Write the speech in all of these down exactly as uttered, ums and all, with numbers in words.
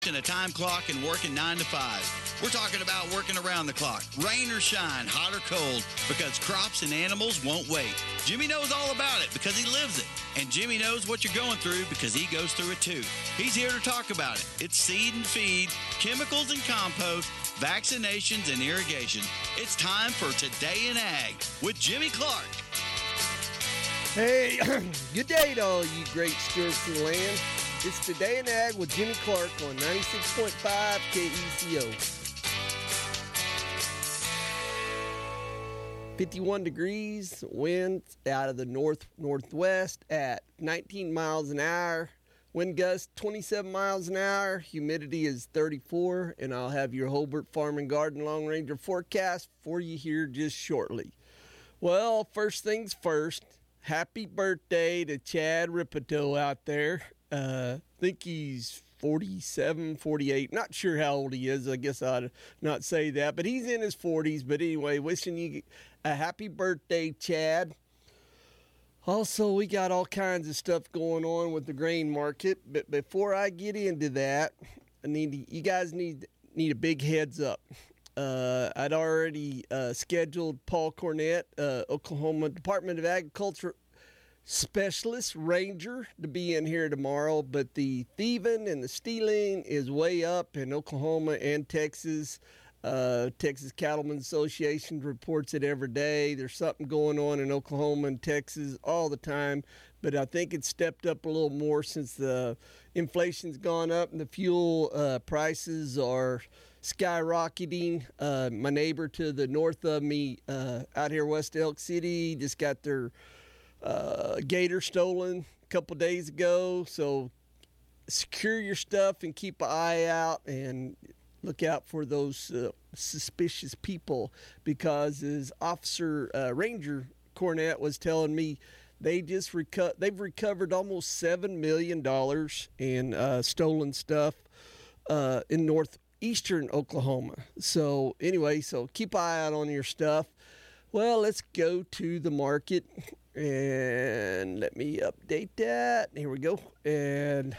And a time clock and working nine to five. We're talking about working around the clock, rain or shine, hot or cold, because crops and animals won't wait. Jimmy knows all about it because he lives it. And Jimmy knows what you're going through because he goes through it too. He's here to talk about it. It's seed and feed, chemicals and compost, vaccinations and irrigation. It's time for Today in Ag with Jimmy Clark. Hey, good day to all you great stewards of the land. It's Today in Ag with Jimmy Clark on ninety-six point five K E C O. fifty-one degrees, wind out of the north-northwest at nineteen miles an hour. Wind gust twenty-seven miles an hour. Humidity is thirty-four, and I'll have your Hobart Farm and Garden Long Ranger forecast for you here just shortly. Well, first things first, happy birthday to Chad Ripito out there. Uh, I think he's forty-seven, forty-eight. Not sure how old he is. I guess I'd not say that. But he's in his forties. But anyway, wishing you a happy birthday, Chad. Also, we got all kinds of stuff going on with the grain market. But before I get into that, I need to, you guys need need a big heads up. Uh, I'd already uh, scheduled Paul Cornett, uh, Oklahoma Department of Agriculture Specialist Ranger, to be in here tomorrow, but the thieving and the stealing is way up in Oklahoma and Texas. Uh, Texas Cattlemen's Association reports it every day. There's something going on in Oklahoma and Texas all the time, but I think it's stepped up a little more since the inflation's gone up and the fuel uh, prices are skyrocketing. Uh, my neighbor to the north of me uh, out here west of Elk City just got their Uh, gator stolen a couple days ago, so secure your stuff and keep an eye out and look out for those uh, suspicious people, because as Officer uh, Ranger Cornett was telling me, they just reco- they've recovered almost seven million dollars in uh, stolen stuff uh, in northeastern Oklahoma. So anyway, so keep an eye out on your stuff. Well, let's go to the market. And let me update that. Here we go. And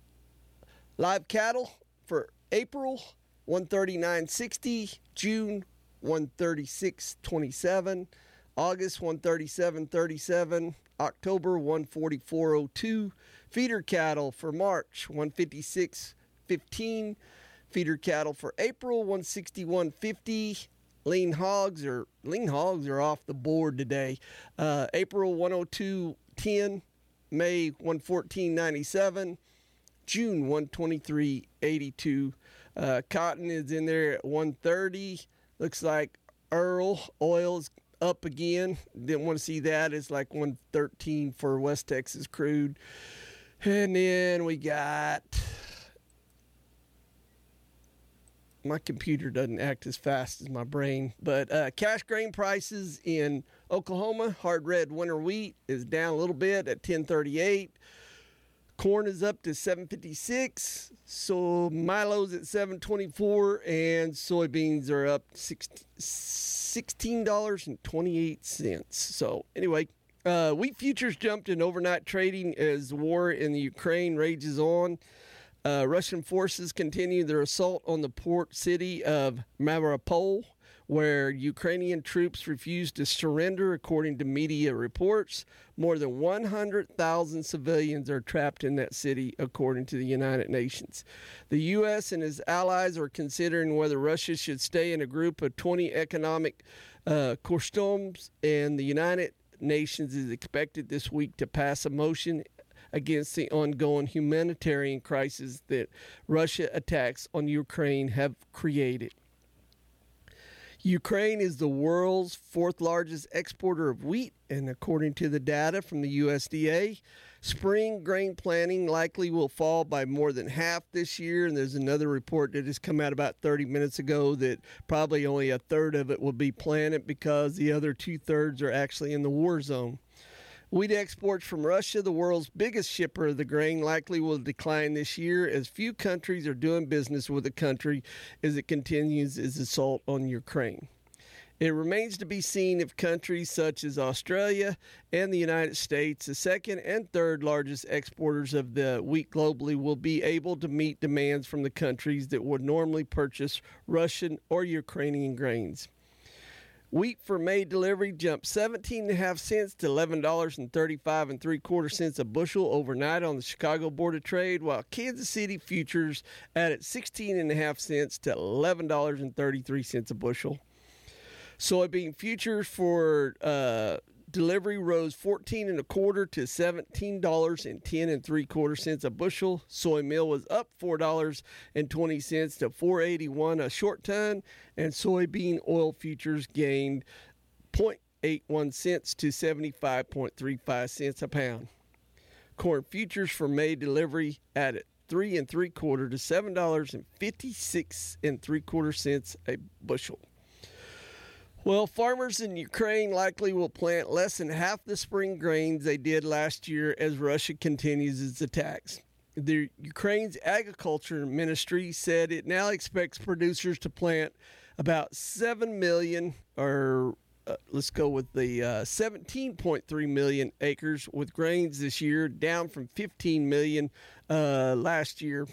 live cattle for April, one thirty-nine sixty. June, one thirty-six twenty-seven. August, one thirty-seven thirty-seven. October, one forty-four oh two. Feeder cattle for March, one fifty-six fifteen. Feeder cattle for April, one sixty-one fifty. Lean hogs are lean hogs are off the board today. Uh, April one oh two ten, May one fourteen ninety-seven, June one twenty-three eighty-two. Uh, cotton is in there at one thirty. Looks like Earl oil's up again. Didn't want to see that. It's like one thirteen for West Texas crude. And then we got, my computer doesn't act as fast as my brain, but uh, cash grain prices in Oklahoma, hard red winter wheat is down a little bit at ten thirty-eight. Corn is up to seven fifty-six. So Milo's at seven twenty-four, and soybeans are up sixteen dollars and twenty-eight cents. So anyway, uh, wheat futures jumped in overnight trading as the war in the Ukraine rages on. Uh, Russian forces continue their assault on the port city of Mariupol, where Ukrainian troops refused to surrender, according to media reports. More than one hundred thousand civilians are trapped in that city, according to the United Nations. The U S and his allies are considering whether Russia should stay in a group of twenty economic uh, consortiums, and the United Nations is expected this week to pass a motion against the ongoing humanitarian crisis that Russia attacks on Ukraine have created. Ukraine is the world's fourth largest exporter of wheat, and according to the data from the U S D A, spring grain planting likely will fall by more than half this year. And there's another report that has come out about thirty minutes ago that probably only a third of it will be planted because the other two thirds are actually in the war zone. Wheat exports from Russia, the world's biggest shipper of the grain, likely will decline this year as few countries are doing business with the country as it continues its assault on Ukraine. It remains to be seen if countries such as Australia and the United States, the second and third largest exporters of the wheat globally, will be able to meet demands from the countries that would normally purchase Russian or Ukrainian grains. Wheat for May delivery jumped seventeen and a half cents to eleven dollars and thirty-five and three quarter cents a bushel overnight on the Chicago Board of Trade, while Kansas City futures added sixteen and a half cents to eleven dollars and thirty-three cents a bushel. Soybean futures for uh, delivery rose fourteen and a quarter to seventeen dollars and ten and three quarter cents a bushel. Soy meal was up four dollars and twenty cents to four eighty-one a short ton, and soybean oil futures gained zero point eight one cents to seventy-five point three five cents a pound. Corn futures for May delivery added three and three quarter to seven dollars and fifty-six and three quarter cents a bushel. Well, farmers in Ukraine likely will plant less than half the spring grains they did last year as Russia continues its attacks. The Ukraine's agriculture ministry said it now expects producers to plant about seven million, or uh, let's go with the uh, seventeen point three million acres with grains this year, down from fifteen million uh, last year.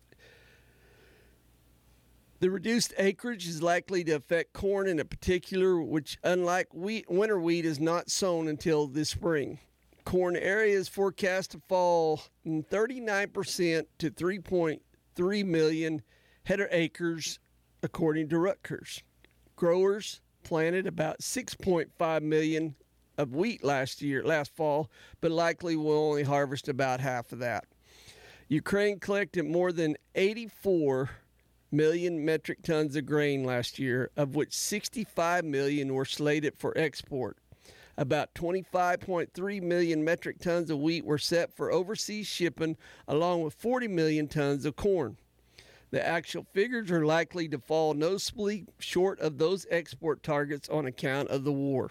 The reduced acreage is likely to affect corn in particular, which, unlike wheat, winter wheat, is not sown until this spring. Corn area is forecast to fall thirty-nine percent to three point three million hectare acres, according to Rutgers. Growers planted about six point five million of wheat last year, last fall, but likely will only harvest about half of that. Ukraine collected more than eighty-four million metric tons of grain last year, of which sixty-five million were slated for export. About twenty-five point three million metric tons of wheat were set for overseas shipping, along with forty million tons of corn. The actual figures are likely to fall noticeably short of those export targets on account of the war.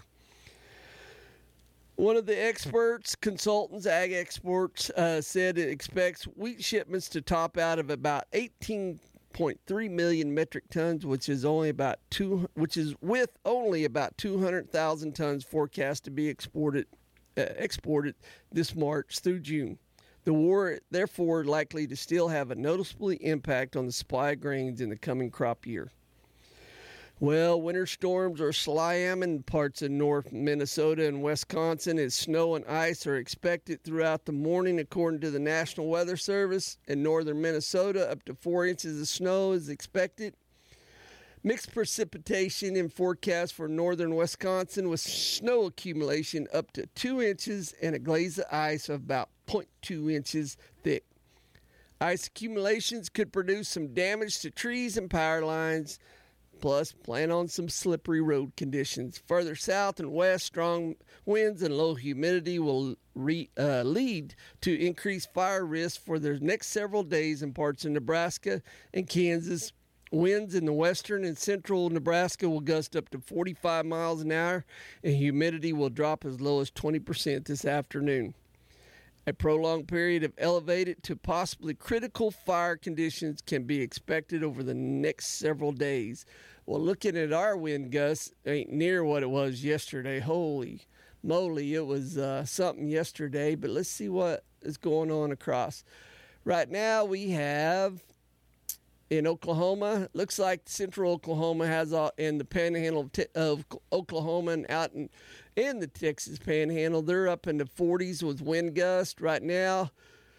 One of the experts, consultants, Ag Exports, uh, said it expects wheat shipments to top out of about eighteen point three million metric tons, which is only about two, which is with only about two hundred thousand tons forecast to be exported, uh, exported this March through June. The war, therefore, likely to still have a noticeable impact on the supply of grains in the coming crop year. Well, winter storms are slamming parts of north Minnesota and Wisconsin as snow and ice are expected throughout the morning, according to the National Weather Service. In northern Minnesota, up to four inches of snow is expected. Mixed precipitation in forecast for northern Wisconsin, with snow accumulation up to two inches and a glaze of ice of about zero point two inches thick. Ice accumulations could produce some damage to trees and power lines. Plus, plan on some slippery road conditions. Further south and west, strong winds and low humidity will re, uh, lead to increased fire risk for the next several days in parts of Nebraska and Kansas. Winds in the western and central Nebraska will gust up to forty-five miles an hour, and humidity will drop as low as twenty percent this afternoon. A prolonged period of elevated to possibly critical fire conditions can be expected over the next several days. Well, looking at our wind gusts, ain't near what it was yesterday. Holy moly, it was uh, something yesterday, but let's see what is going on across. Right now we have in Oklahoma, looks like central Oklahoma has all, in the panhandle of, t- of Oklahoma and out in in the Texas Panhandle, they're up in the forties with wind gusts right now.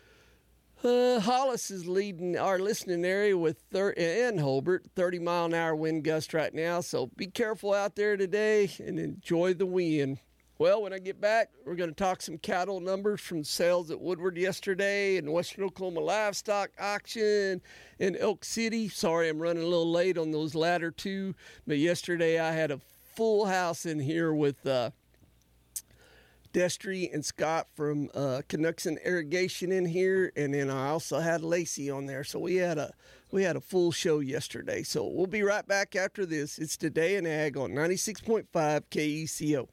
Uh, Hollis is leading our listening area with thirty, and Hobart, thirty mile an hour wind gust right now. So be careful out there today and enjoy the wind. Well, when I get back, we're going to talk some cattle numbers from sales at Woodward yesterday and Western Oklahoma livestock auction in Elk City. Sorry, I'm running a little late on those latter two, but yesterday I had a full house in here with uh, Destry and Scott from uh, Canuckson Irrigation in here, and then I also had Lacey on there. So we had a we had a full show yesterday. So we'll be right back after this. It's Today in Ag on ninety-six point five K E C O.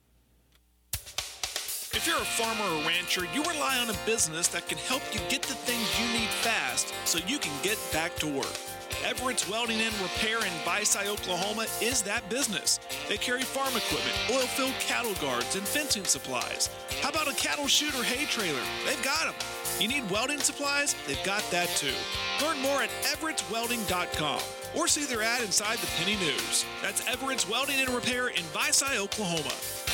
If you're a farmer or rancher, you rely on a business that can help you get the things you need fast so you can get back to work. Everett's Welding and Repair in Visay, Oklahoma is that business. They carry farm equipment, oil-filled cattle guards, and fencing supplies. How about a cattle chute or hay trailer? They've got them. You need welding supplies? They've got that too. Learn more at everetts welding dot com or see their ad inside the Penny News. That's Everett's Welding and Repair in Visay, Oklahoma.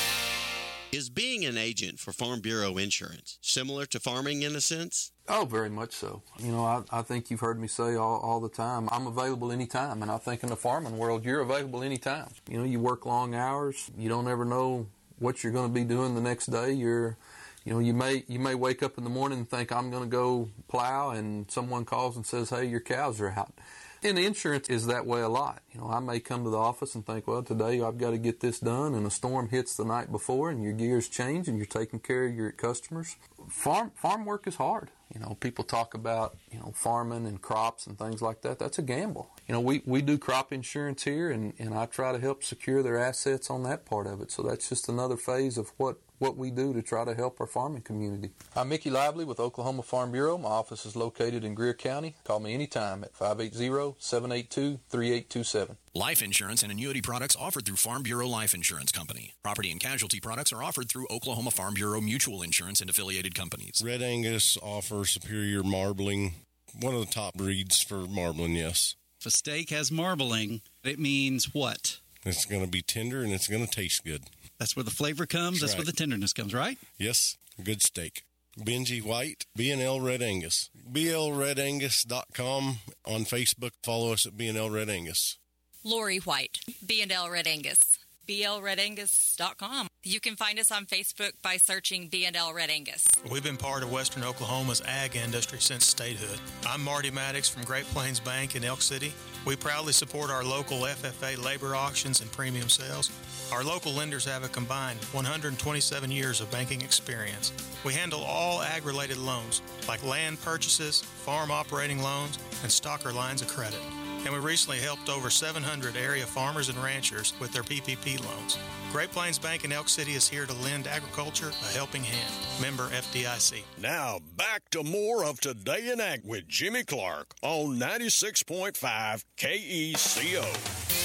Is being an agent for Farm Bureau Insurance similar to farming in a sense? Oh, very much so. You know, I, I think you've heard me say all, all the time, I'm available anytime. And I think in the farming world, you're available anytime. You know, you work long hours. You don't ever know what you're going to be doing the next day. You're, you know, you may you may wake up in the morning and think, I'm going to go plow, and someone calls and says, hey, your cows are out. And insurance is that way a lot. You know, I may come to the office and think, well, today I've got to get this done, and a storm hits the night before, and your gears change, and you're taking care of your customers. Farm farm work is hard. You know, people talk about, you know, farming and crops and things like that. That's a gamble. You know, we, we do crop insurance here, and, and I try to help secure their assets on that part of it. So that's just another phase of what, what we do to try to help our farming community. I'm Mickey Lively with Oklahoma Farm Bureau. My office is located in Greer County. Call me anytime at five eight zero, seven eight two, three eight two seven. Life insurance and annuity products offered through Farm Bureau Life Insurance Company. Property and casualty products are offered through Oklahoma Farm Bureau Mutual Insurance and affiliated companies. Red Angus offers superior marbling, one of the top breeds for marbling, yes. If a steak has marbling, it means what? It's going to be tender and it's going to taste good. That's where the flavor comes. That's, That's right. Where the tenderness comes, right? Yes, good steak. Benji White, B and L Red Angus. B L red angus dot com on Facebook. Follow us at B and L Red Angus. Lori White, B and L Red Angus, B L red angus dot com. You can find us on Facebook by searching B and L Red Angus. We've been part of Western Oklahoma's ag industry since statehood. I'm Marty Maddox from Great Plains Bank in Elk City. We proudly support our local F F A labor auctions and premium sales. Our local lenders have a combined one hundred twenty-seven years of banking experience. We handle all ag-related loans, like land purchases, farm operating loans, and stocker lines of credit. And we recently helped over seven hundred area farmers and ranchers with their P P P loans. Great Plains Bank in Elk City is here to lend agriculture a helping hand. Member F D I C. Now, back to more of Today in Ag with Jimmy Clark on ninety-six point five K E C O.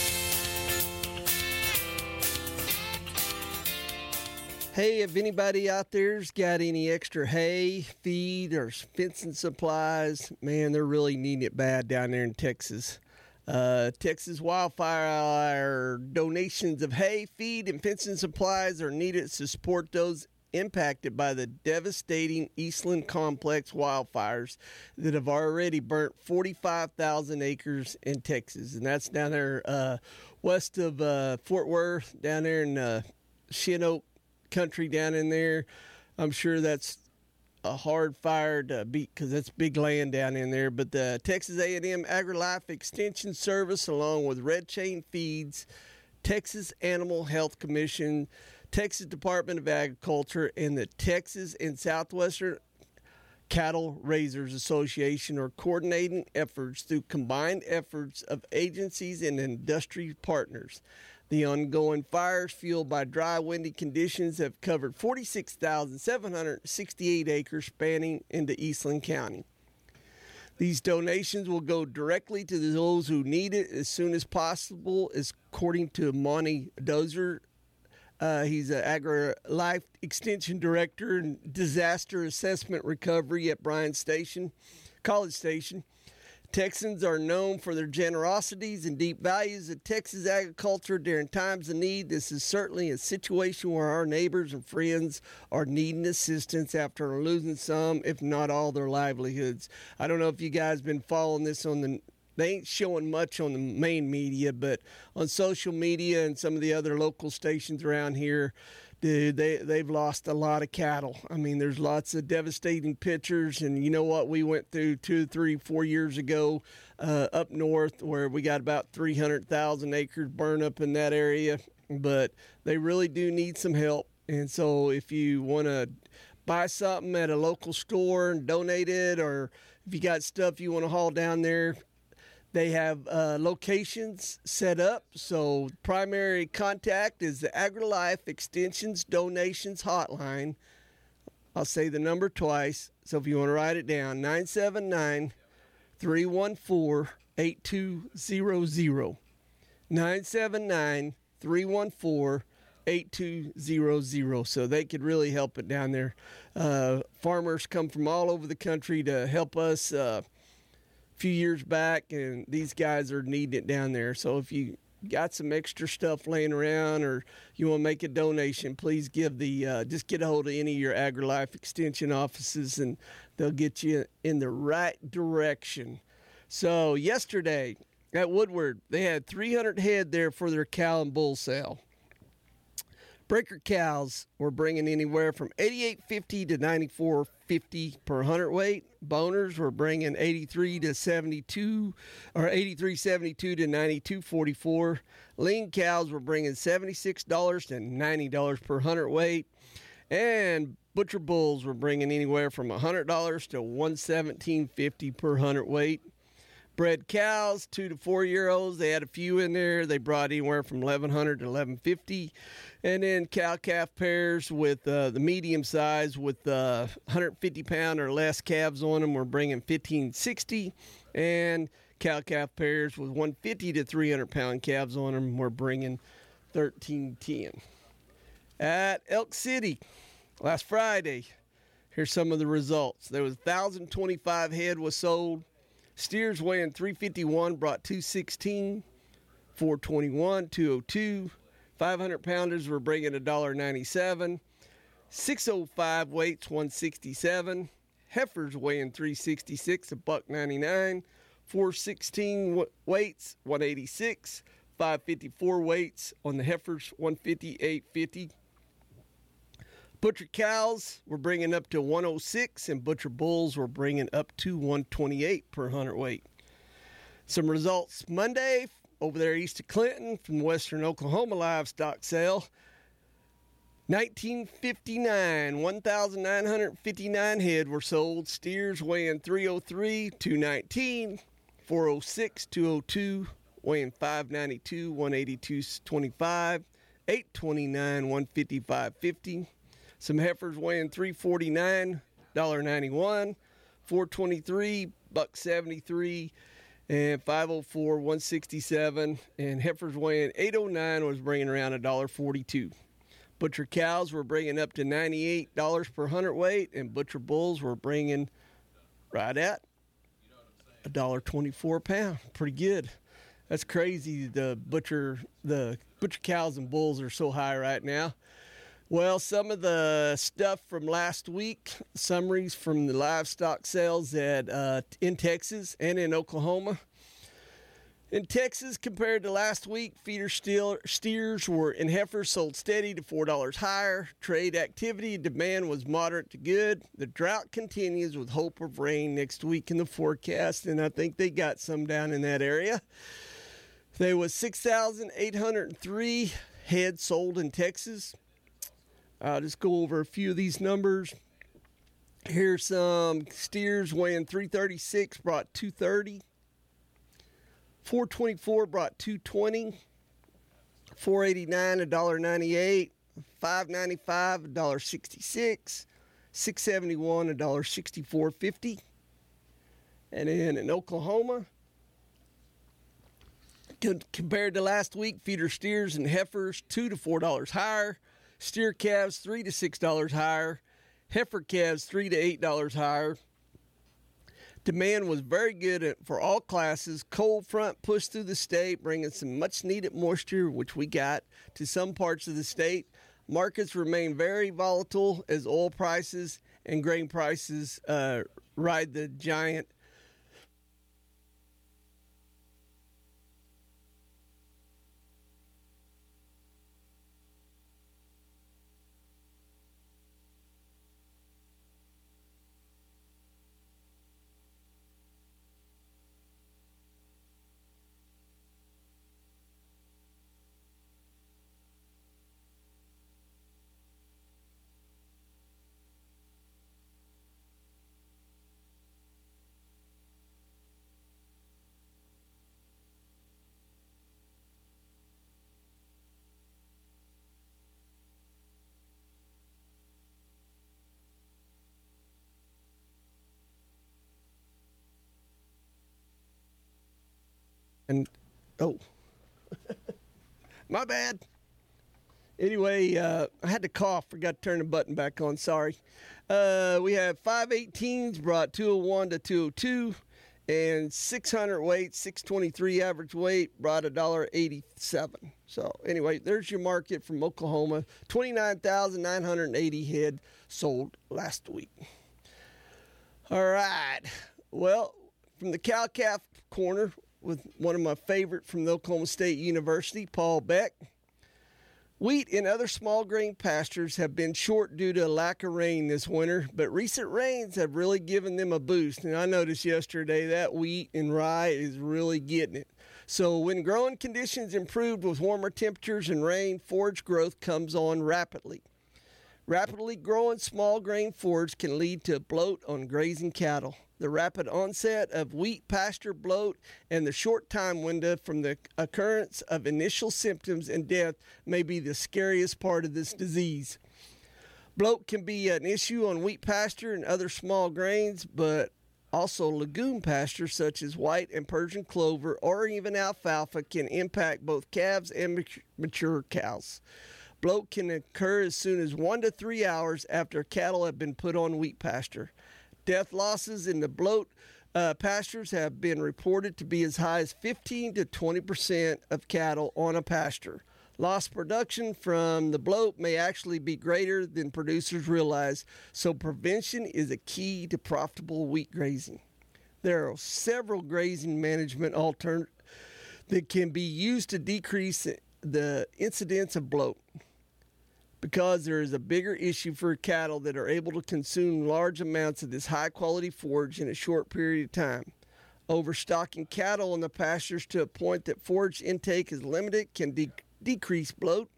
Hey, if anybody out there's got any extra hay, feed, or fencing supplies, man, they're really needing it bad down there in Texas. Uh, Texas wildfire donations of hay, feed, and fencing supplies are needed to support those impacted by the devastating Eastland Complex wildfires that have already burnt forty-five thousand acres in Texas. And that's down there uh, west of uh, Fort Worth, down there in uh, Chinook country down in there. I'm sure that's a hard fire to beat because that's big land down in there. But the Texas A and M AgriLife Extension Service, along with Red Chain Feeds, Texas Animal Health Commission, Texas Department of Agriculture, and the Texas and Southwestern Cattle Raisers Association are coordinating efforts through combined efforts of agencies and industry partners. The ongoing fires fueled by dry, windy conditions have covered forty-six thousand seven hundred sixty-eight acres spanning into Eastland County. These donations will go directly to those who need it as soon as possible, according to Monty Dozer. Uh, he's an AgriLife Extension Director and Disaster Assessment Recovery at Bryan Station, College Station. Texans are known for their generosities and deep values of Texas agriculture during times of need. This is certainly a situation where our neighbors and friends are needing assistance after losing some, if not all, their livelihoods. I don't know if you guys been following this on the, they ain't showing much on the main media, but on social media and some of the other local stations around here, dude, they, they've lost a lot of cattle. I mean, there's lots of devastating pictures, and you know what we went through two, three, four years ago uh, up north where we got about three hundred thousand acres burned up in that area, but they really do need some help. And so if you want to buy something at a local store and donate it, or if you got stuff you want to haul down there, they have uh, locations set up. So primary contact is the AgriLife Extensions Donations Hotline. I'll say the number twice. So if you want to write it down, nine seven nine, three one four, eight two zero zero. nine seven nine, three one four, eight two zero zero. So they could really help it down there. Uh, farmers come from all over the country to help us uh, a few years back, and these guys are needing it down there. So if you got some extra stuff laying around or you want to make a donation, please give the uh, just get a hold of any of your AgriLife Extension offices, and they'll get you in the right direction. So yesterday at Woodward, they had three hundred head there for their cow and bull sale. Breaker cows were bringing anywhere from eighty-eight fifty to ninety-four fifty per hundredweight. Boners were bringing eighty-three to seventy-two, or eighty-three seventy-two to ninety-two forty-four. Lean cows were bringing seventy-six dollars to ninety dollars per hundredweight, and butcher bulls were bringing anywhere from one hundred dollars to one seventeen fifty per hundredweight. Bred cows, two to four year olds, they had a few in there. They brought anywhere from eleven hundred to eleven fifty. And then cow calf pairs with uh, the medium size with uh, one hundred fifty pound or less calves on them were bringing fifteen sixty. And cow calf pairs with one hundred fifty to three hundred pound calves on them were bringing thirteen ten. At Elk City last Friday, here's some of the results. There was one thousand twenty-five head was sold. Steers weighing three fifty-one brought two sixteen, four twenty-one, two oh two. five hundred pounders were bringing one ninety-seven. six oh five weights, one sixty-seven. Heifers weighing three sixty-six, a buck ninety-nine. four sixteen weights, one eighty-six. five fifty-four weights on the heifers, one fifty-eight fifty. Butcher cows were bringing up to one oh six, and butcher bulls were bringing up to one twenty-eight per hundredweight. Some results Monday over there east of Clinton from the Western Oklahoma livestock sale. nineteen fifty-nine, one thousand nine hundred fifty-nine head were sold. Steers weighing three oh three, two nineteen. four oh six, two oh two. Weighing five ninety-two, one eighty-two twenty-five. eight twenty-nine, one fifty-five fifty. Some heifers weighing three forty-nine, one ninety-one, four twenty-three, buck seventy-three, and five oh four, one sixty-seven. And heifers weighing eight oh nine was bringing around one forty-two. Butcher cows were bringing up to ninety-eight dollars per hundredweight, and butcher bulls were bringing right at one twenty-four a pound. Pretty good. That's crazy. The butcher, the butcher cows and bulls are so high right now. Well, some of the stuff from last week, summaries from the livestock sales at uh, in Texas and in Oklahoma. In Texas, compared to last week, feeder steel, steers were and heifers sold steady to four dollars higher. Trade activity demand was moderate to good. The drought continues with hope of rain next week in the forecast, and I think they got some down in that area. There was six thousand eight hundred three head sold in Texas. I'll just go over a few of these numbers. Here's some steers weighing three thirty-six, brought two thirty. four twenty-four brought two twenty. four eighty-nine, one ninety-eight. five ninety-five, one sixty-six. six seventy-one, one sixty-four fifty. And then in Oklahoma, compared to last week, feeder steers and heifers two to four dollars higher. Steer calves three to six dollars higher. Heifer calves three to eight dollars higher. Demand was very good for all classes. Cold front pushed through the state, bringing some much needed moisture, which we got, to some parts of the state. Markets remain very volatile as oil prices and grain prices uh, ride the giant And, oh, my bad. Anyway, uh, I had to cough. Forgot to turn the button back on. Sorry. Uh, we have five eighteens brought two oh one to two oh two, and six hundred weight, six twenty-three average weight brought one dollar eighty-seven. So anyway, there's your market from Oklahoma. twenty-nine thousand nine hundred eighty head sold last week. All right. Well, from the cow-calf corner with one of my favorite from the Oklahoma State University, Paul Beck. Wheat and other small grain pastures have been short due to a lack of rain this winter, but recent rains have really given them a boost. And I noticed yesterday that wheat and rye is really getting it. So when growing conditions improved with warmer temperatures and rain, forage growth comes on rapidly. Rapidly growing small grain forage can lead to bloat on grazing cattle. The rapid onset of wheat pasture bloat and the short time window from the occurrence of initial symptoms and death may be the scariest part of this disease. Bloat can be an issue on wheat pasture and other small grains, but also legume pasture such as white and Persian clover or even alfalfa can impact both calves and mature cows. Bloat can occur as soon as one to three hours after cattle have been put on wheat pasture. Death losses in the bloat uh, pastures have been reported to be as high as fifteen to twenty percent of cattle on a pasture. Lost production from the bloat may actually be greater than producers realize, so prevention is a key to profitable wheat grazing. There are several grazing management alternatives that can be used to decrease the incidence of bloat, because there is a bigger issue for cattle that are able to consume large amounts of this high-quality forage in a short period of time. Overstocking cattle in the pastures to a point that forage intake is limited can de- decrease bloat.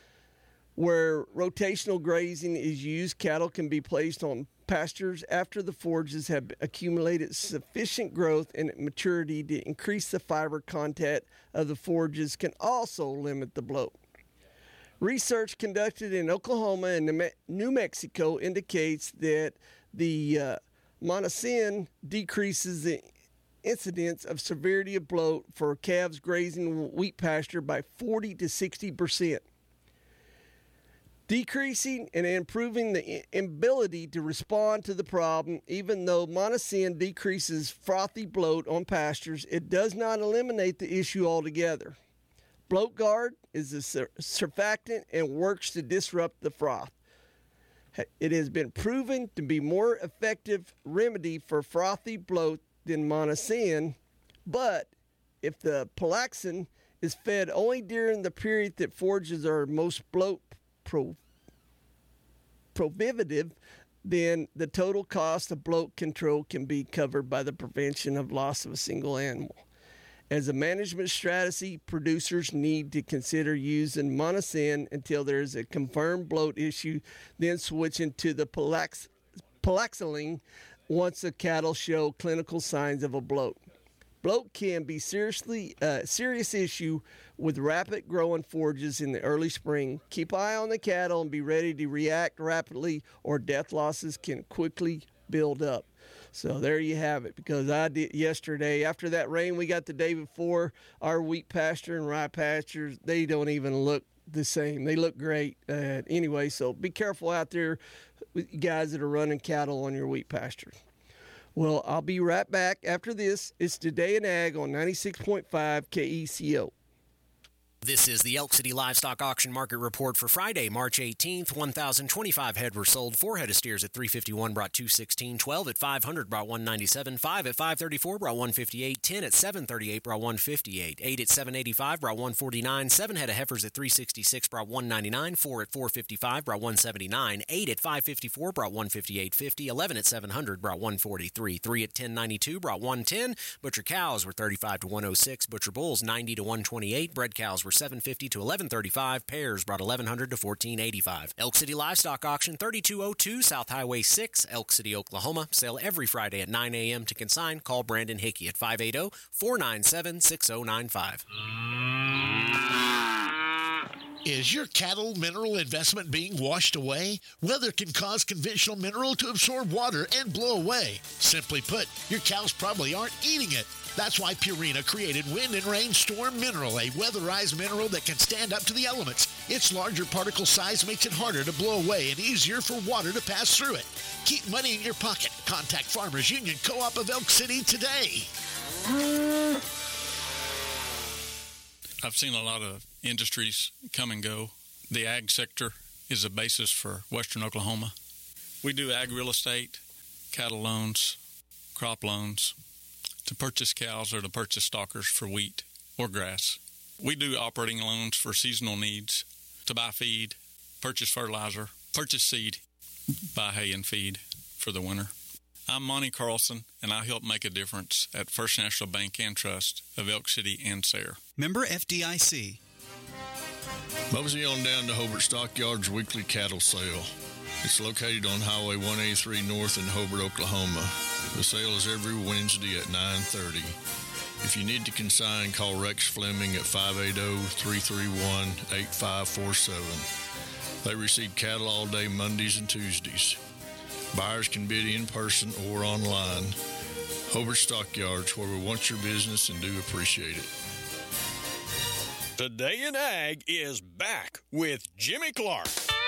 Where rotational grazing is used, cattle can be placed on pastures after the forages have accumulated sufficient growth and maturity to increase the fiber content of the forages can also limit the bloat. Research conducted in Oklahoma and New Mexico indicates that the uh, monocin decreases the incidence of severity of bloat for calves grazing wheat pasture by forty to sixty percent. Decreasing and improving the ability to respond to the problem, even though monocin decreases frothy bloat on pastures, it does not eliminate the issue altogether. Bloat guard is a surfactant and works to disrupt the froth. It has been proven to be more effective remedy for frothy bloat than monocin, but if the palaxin is fed only during the period that forages are most bloat pro- prohibitive, then the total cost of bloat control can be covered by the prevention of loss of a single animal. As a management strategy, producers need to consider using monocin until there is a confirmed bloat issue, then switching to the palax- palaxilene once the cattle show clinical signs of a bloat. Bloat can be seriously a uh, serious issue with rapid growing forages in the early spring. Keep eye on the cattle and be ready to react rapidly, or death losses can quickly build up. So there you have it, because I did yesterday, after that rain we got the day before, our wheat pasture and rye pastures, they don't even look the same. They look great. Uh, anyway, so be careful out there with you guys that are running cattle on your wheat pastures. Well, I'll be right back after this. It's Today in Ag on ninety-six point five K E C O. This is the Elk City Livestock Auction Market Report for Friday, March eighteenth. one thousand twenty-five head were sold. Four head of steers at three fifty-one brought two sixteen. twelve at five hundred brought one ninety-seven. five at five thirty-four brought one fifty-eight. ten at seven thirty-eight brought one fifty-eight. eight at seven eighty-five brought one forty-nine. seven head of heifers at three sixty-six brought one ninety-nine. four at four fifty-five brought one seventy-nine. eight at five fifty-four brought one fifty-eight fifty. eleven at seven hundred brought one forty-three. three at ten ninety-two brought one ten. Butcher cows were thirty-five to one oh six. Butcher bulls ninety to one twenty-eight. Bred cows were seven fifty to eleven thirty-five. Pairs brought eleven hundred to fourteen eighty-five. Elk City Livestock Auction, thirty-two oh two South Highway six, Elk City, Oklahoma. Sale every Friday at nine a.m. To consign, call Brandon Hickey at five eight zero, four nine seven, six zero nine five. Is your cattle mineral investment being washed away? Weather can cause conventional mineral to absorb water and blow away. Simply put, your cows probably aren't eating it. That's why Purina created Wind and Rain Storm Mineral, a weatherized mineral that can stand up to the elements. Its larger particle size makes it harder to blow away and easier for water to pass through it. Keep money in your pocket. Contact Farmers Union Co-op of Elk City today. I've seen a lot of industries come and go. The ag sector is the basis for Western Oklahoma. We do ag real estate, cattle loans, crop loans, to purchase cows or to purchase stockers for wheat or grass. We do operating loans for seasonal needs, to buy feed, purchase fertilizer, purchase seed, buy hay and feed for the winter. I'm Monty Carlson, and I help make a difference at First National Bank and Trust of Elk City and Sayre. Member F D I C. Mosey on down to Hobart Stockyards weekly cattle sale. It's located on Highway one eighty-three North in Hobart, Oklahoma. The sale is every Wednesday at nine thirty. If you need to consign, call Rex Fleming at five eight zero, three three one, eight five four seven. They receive cattle all day Mondays and Tuesdays. Buyers can bid in person or online. Hobart Stockyards, where we want your business and do appreciate it. Today in Ag is back with Jimmy Clark.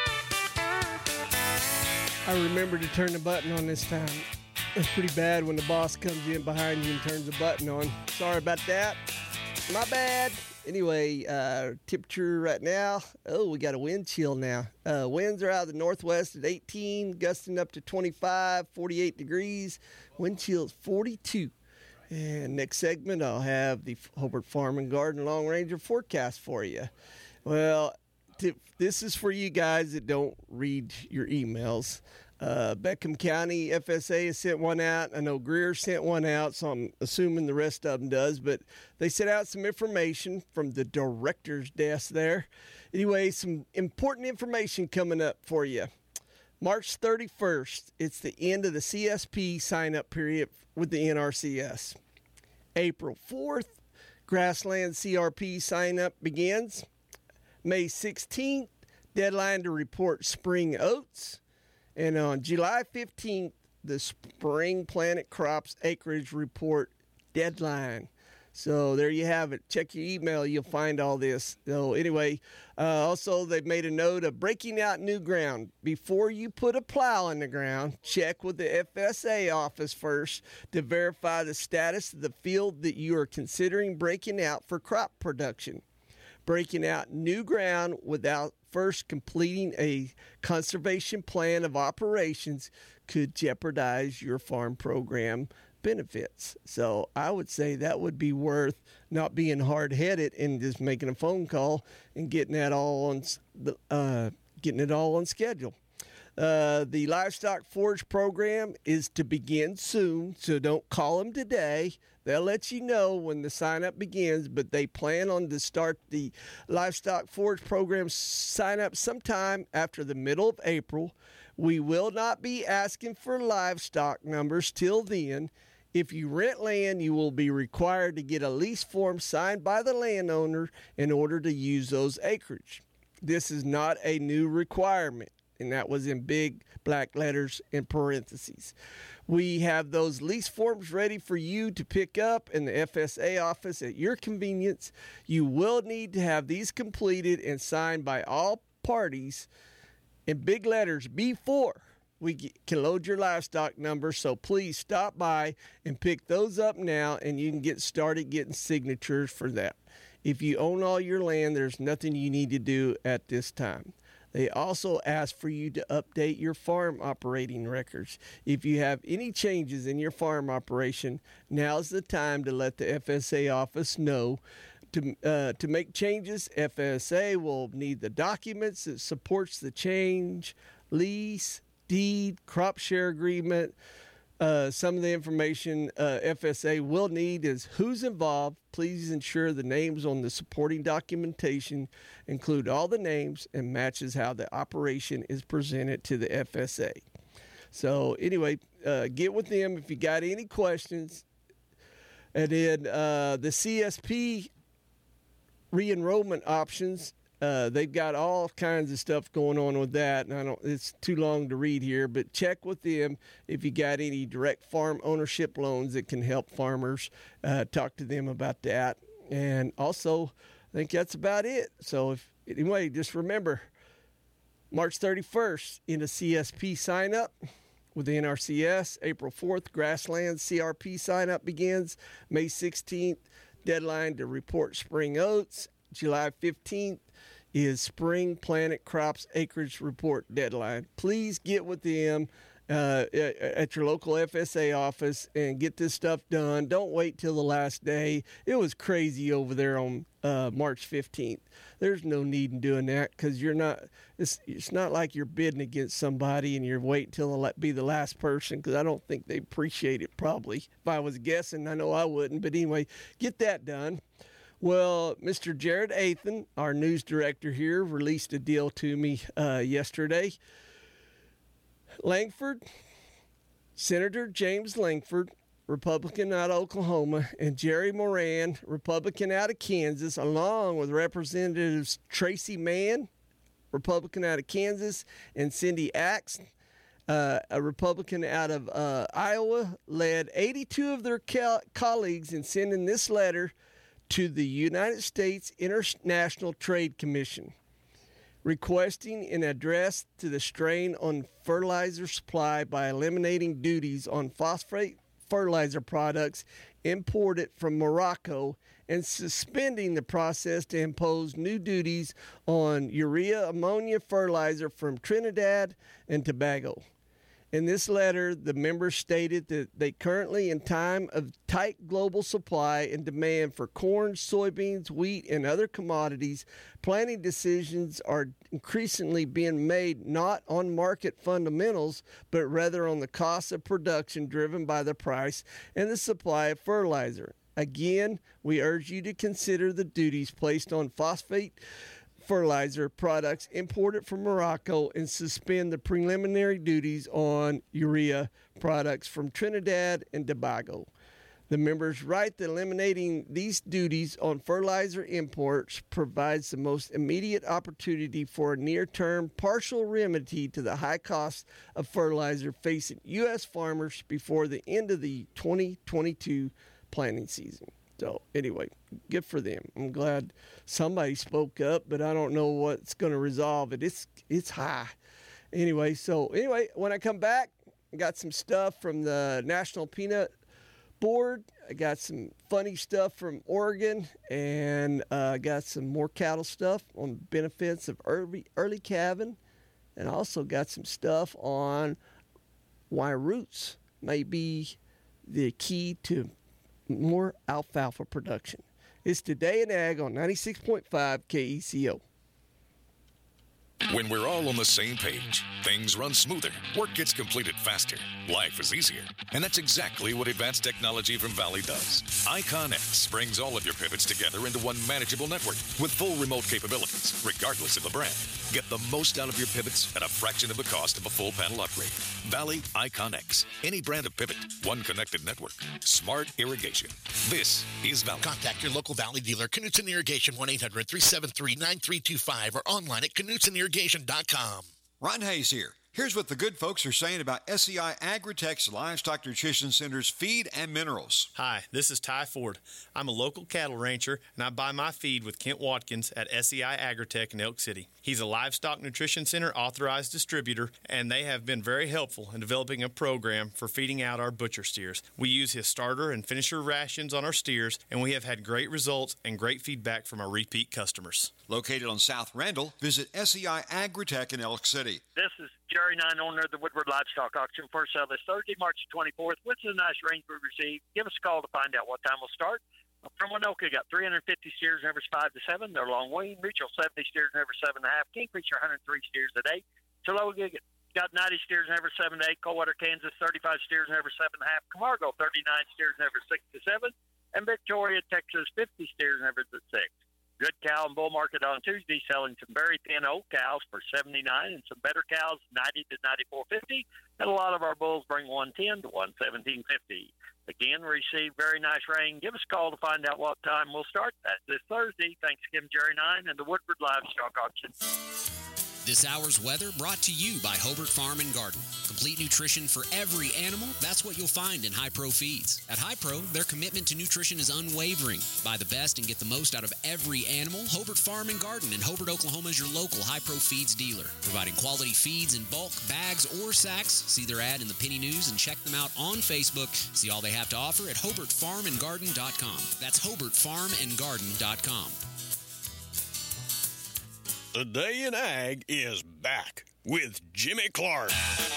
I remember to turn the button on this time. It's pretty bad when the boss comes in behind you and turns the button on. Sorry about that. My bad. Anyway, uh, temperature right now, oh, we got a wind chill now. Uh, winds are out of the northwest at eighteen, gusting up to twenty-five, forty-eight degrees. Wind chill is forty-two. And next segment, I'll have the Hobart Farm and Garden Long Ranger forecast for you. Well, t- this is for you guys that don't read your emails. Uh, Beckham County F S A has sent one out. I know Greer sent one out, so I'm assuming the rest of them does. But they sent out some information from the director's desk there. Anyway, some important information coming up for you. March thirty-first, it's the end of the C S P sign-up period with the N R C S. April fourth, Grassland C R P sign-up begins. May sixteenth, deadline to report spring oats. And on July fifteenth, the spring planted crops acreage report deadline. So there you have it. Check your email. You'll find all this. So anyway, uh, also they've made a note of breaking out new ground. Before you put a plow in the ground, check with the F S A office first to verify the status of the field that you are considering breaking out for crop production. Breaking out new ground without first completing a conservation plan of operations could jeopardize your farm program benefits. So I would say that would be worth not being hard-headed and just making a phone call and getting that all on uh, getting it all on schedule. Uh, the Livestock Forage Program is to begin soon, so don't call them today. They'll let you know when the sign-up begins, but they plan on to start the Livestock Forage Program sign-up sometime after the middle of April. We will not be asking for livestock numbers till then. If you rent land, you will be required to get a lease form signed by the landowner in order to use those acreage. This is not a new requirement, and that was in big black letters in parentheses. We have those lease forms ready for you to pick up in the F S A office at your convenience. You will need to have these completed and signed by all parties in big letters before we can load your livestock number. So please stop by and pick those up now, and you can get started getting signatures for that. If you own all your land, there's nothing you need to do at this time. They also ask for you to update your farm operating records. If you have any changes in your farm operation, now's the time to let the F S A office know. To, uh, to make changes, F S A will need the documents that supports the change, lease, deed, crop share agreement. Uh, some of the information uh, F S A will need is who's involved. Please ensure the names on the supporting documentation include all the names and matches how the operation is presented to the F S A. So anyway, uh, get with them if you got any questions. And then uh, the C S P re-enrollment options, Uh, they've got all kinds of stuff going on with that, and I don't. It's too long to read here, but check with them if you got any direct farm ownership loans that can help farmers. Uh, talk to them about that, and also, I think that's about it. So, if anyway, just remember, March thirty-first in a C S P sign up with the N R C S. April fourth, Grasslands C R P sign up begins. May sixteenth, deadline to report spring oats. July fifteenth is spring planted crops acreage report deadline. Please get with them uh, at your local F S A office and get this stuff done. Don't wait till the last day. It was crazy over there on uh, March fifteenth. There's no need in doing that because you're not. It's it's not like you're bidding against somebody and you're waiting till the be the last person, because I don't think they appreciate it. Probably, if I was guessing, I know I wouldn't. But anyway, get that done. Well, Mister Jared Athan, our news director here, released a deal to me uh, yesterday. Langford, Senator James Langford, Republican out of Oklahoma, and Jerry Moran, Republican out of Kansas, along with Representatives Tracy Mann, Republican out of Kansas, and Cindy Axe, uh, a Republican out of uh, Iowa, led eighty-two of their co- colleagues in sending this letter to the United States International Trade Commission, requesting an address to the strain on fertilizer supply by eliminating duties on phosphate fertilizer products imported from Morocco and suspending the process to impose new duties on urea ammonia fertilizer from Trinidad and Tobago. In this letter, the members stated that they currently, in time of tight global supply and demand for corn, soybeans, wheat, and other commodities, planning decisions are increasingly being made not on market fundamentals, but rather on the cost of production driven by the price and the supply of fertilizer. Again, we urge you to consider the duties placed on phosphate fertilizer products imported from Morocco and suspend the preliminary duties on urea products from Trinidad and Tobago. The members write that eliminating these duties on fertilizer imports provides the most immediate opportunity for a near-term partial remedy to the high cost of fertilizer facing U S farmers before the end of the twenty twenty-two planting season. So anyway, good for them. I'm glad somebody spoke up, but I don't know what's going to resolve it. It's it's high. Anyway, so anyway, when I come back, I got some stuff from the National Peanut Board. I got some funny stuff from Oregon, and I uh, got some more cattle stuff on benefits of early, early calving, and I also got some stuff on why roots may be the key to more alfalfa production. It's Today in Ag on ninety-six point five K E C O. When we're all on the same page, things run smoother, work gets completed faster, life is easier. And that's exactly what advanced technology from Valley does. IconX brings all of your pivots together into one manageable network with full remote capabilities, regardless of the brand. Get the most out of your pivots at a fraction of the cost of a full panel upgrade. Valley IconX. Any brand of pivot, one connected network. Smart irrigation. This is Valley. Contact your local Valley dealer, Knutson Irrigation, one eight hundred three seven three nine three two five, or online at knutson irrigation dot com. Ron Hayes here. Here's what the good folks are saying about S E I Agritech's Livestock Nutrition Center's feed and minerals. Hi, this is Ty Ford. I'm a local cattle rancher, and I buy my feed with Kent Watkins at S E I Agritech in Elk City. He's a Livestock Nutrition Center authorized distributor, and they have been very helpful in developing a program for feeding out our butcher steers. We use his starter and finisher rations on our steers, and we have had great results and great feedback from our repeat customers. Located on South Randall, visit S E I Agritech in Elk City. This is Jerry Nine, owner of the Woodward Livestock Auction. First sale this Thursday, March twenty-fourth. What's the nice range we received? Give us a call to find out what time we'll start. From Winoka, got three hundred fifty steers in every five to seven. They're long wean. Mutual seventy steers in every seven and a half. Kingfisher one hundred three steers a day. Chihuahua got ninety steers in every seven to eight. Coldwater, Kansas, thirty-five steers in every seven and a half. Camargo, thirty-nine steers in every six to seven. And Victoria, Texas, fifty steers in every six. Good cow and bull market on Tuesday, selling some very thin old cows for seventy-nine and some better cows ninety to ninety-four fifty. And a lot of our bulls bring one ten to one seventeen fifty. Again, receive very nice rain. Give us a call to find out what time we'll start. That's this Thursday, Thanksgiving Jerry nine and the Woodward Livestock Auction. This hour's weather brought to you by Hobart Farm and Garden. Complete nutrition for every animal, that's what you'll find in Hi-Pro Feeds. At Hi-Pro, their commitment to nutrition is unwavering. Buy the best and get the most out of every animal. Hobart Farm and Garden in Hobart, Oklahoma is your local Hi-Pro Feeds dealer. Providing quality feeds in bulk, bags, or sacks. See their ad in the Penny News and check them out on Facebook. See all they have to offer at hobart farm and garden dot com. That's hobart farm and garden dot com. The Day in Ag is back with Jimmy Clark.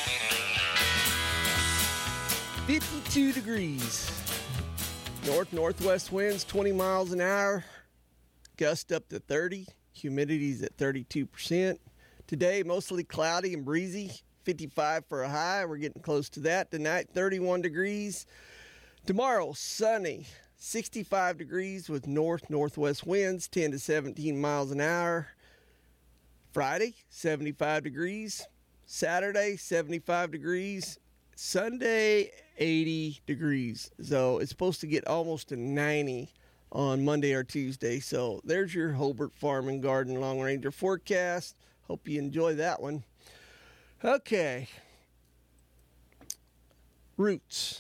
fifty-two degrees. North-northwest winds, twenty miles an hour. Gust up to thirty. Humidity's at thirty-two percent. Today, mostly cloudy and breezy. fifty-five for a high. We're getting close to that. Tonight, thirty-one degrees. Tomorrow, sunny. sixty-five degrees with north-northwest winds, ten to seventeen miles an hour. Friday, seventy-five degrees. Saturday, seventy-five degrees. Sunday, eighty degrees. So it's supposed to get almost to ninety on Monday or Tuesday. So there's your Hobart Farm and Garden Long Ranger forecast. Hope you enjoy that one. Okay. Roots.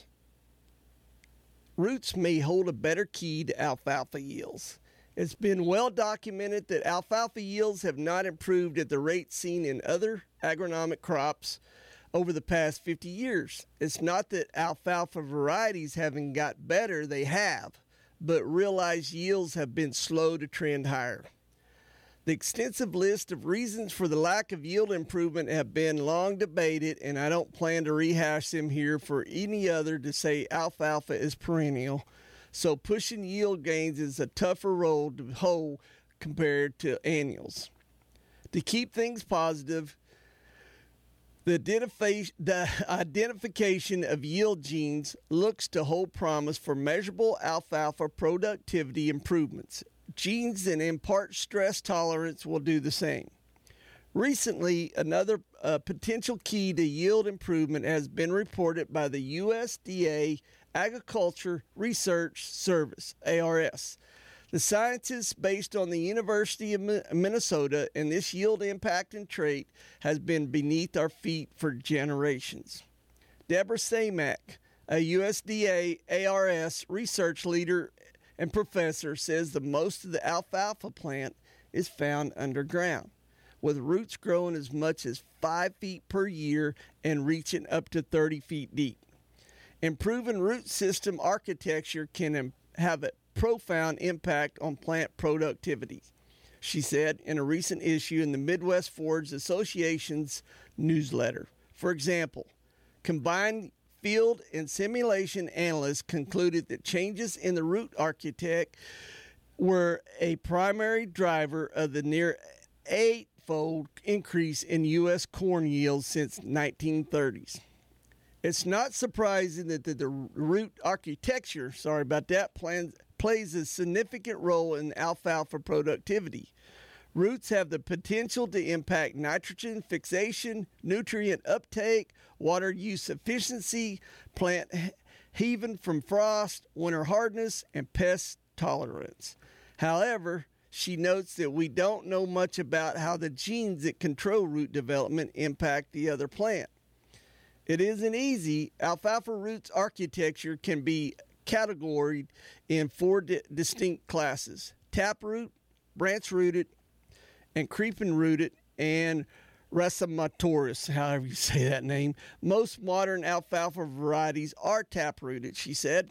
Roots may hold a better key to alfalfa yields. It's been well documented that alfalfa yields have not improved at the rate seen in other agronomic crops over the past fifty years. It's not that alfalfa varieties haven't got better, they have, but realized yields have been slow to trend higher. The extensive list of reasons for the lack of yield improvement have been long debated, and I don't plan to rehash them here for any other to say alfalfa is perennial. So pushing yield gains is a tougher road to hoe compared to annuals. To keep things positive, the, identifi- the identification of yield genes looks to hold promise for measurable alfalfa productivity improvements. Genes that impart stress tolerance will do the same. Recently, another uh, potential key to yield improvement has been reported by the U S D A Agriculture Research Service, A R S. The scientists based on the University of Minnesota, and this yield impact and trait has been beneath our feet for generations. Deborah Samak, a U S D A A R S research leader and professor, says the most of the alfalfa plant is found underground, with roots growing as much as five feet per year and reaching up to thirty feet deep. Improving root system architecture can have a profound impact on plant productivity, she said in a recent issue in the Midwest Forage Association's newsletter. For example, combined field and simulation analysts concluded that changes in the root architect were a primary driver of the near eightfold increase in U S corn yields since nineteen thirties. It's not surprising that the, the root architecture, sorry about that, plans, plays a significant role in alfalfa productivity. Roots have the potential to impact nitrogen fixation, nutrient uptake, water use efficiency, plant heaving from frost, winter hardness, and pest tolerance. However, she notes that we don't know much about how the genes that control root development impact the other plant. It isn't easy. Alfalfa roots architecture can be categorized in four di- distinct classes: taproot, branch-rooted, and creeping-rooted, and racematoris, however you say that name. Most modern alfalfa varieties are taprooted, she said.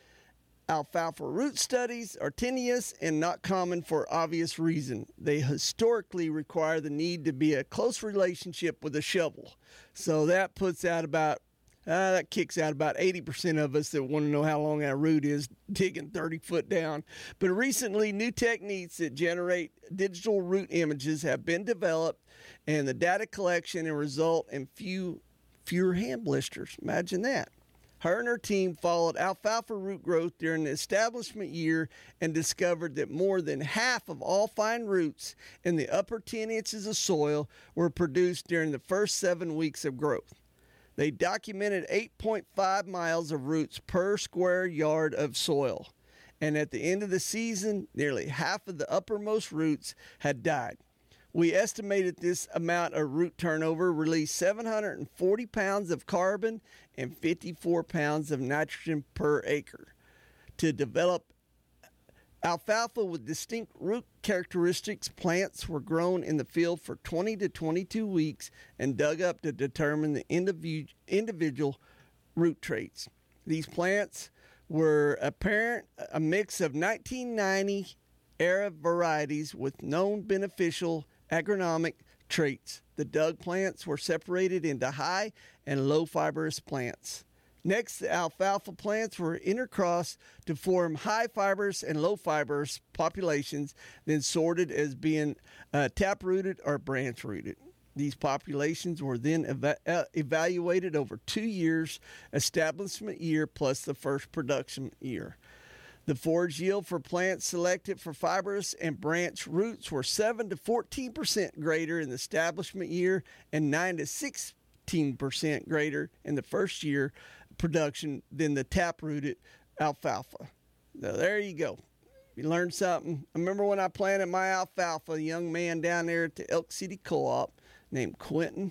Alfalfa root studies are tenuous and not common for obvious reason. They historically require the need to be a close relationship with a shovel. So that puts out about, uh, that kicks out about eighty percent of us that want to know how long that root is digging thirty foot down. But recently, new techniques that generate digital root images have been developed, and the data collection and result in few, fewer hand blisters. Imagine that. Her and her team followed alfalfa root growth during the establishment year and discovered that more than half of all fine roots in the upper ten inches of soil were produced during the first seven weeks of growth. They documented eight point five miles of roots per square yard of soil. And at the end of the season, nearly half of the uppermost roots had died. We estimated this amount of root turnover released seven hundred forty pounds of carbon and fifty-four pounds of nitrogen per acre. To develop alfalfa with distinct root characteristics, plants were grown in the field for twenty to twenty-two weeks and dug up to determine the individu- individual root traits. These plants were apparent a mix of nineteen ninety era varieties with known beneficial agronomic traits. The dug plants were separated into high and low fibrous plants. Next, the alfalfa plants were intercrossed to form high fibrous and low fibrous populations, then sorted as being uh, tap-rooted or branch-rooted. These populations were then eva- uh, evaluated over two years, establishment year plus the first production year. The forage yield for plants selected for fibrous and branch roots were seven to fourteen percent greater in the establishment year and nine to sixteen percent greater in the first year production than the tap-rooted alfalfa. Now, there you go. You learned something. I remember when I planted my alfalfa, a young man down there at the Elk City Co-op named Quentin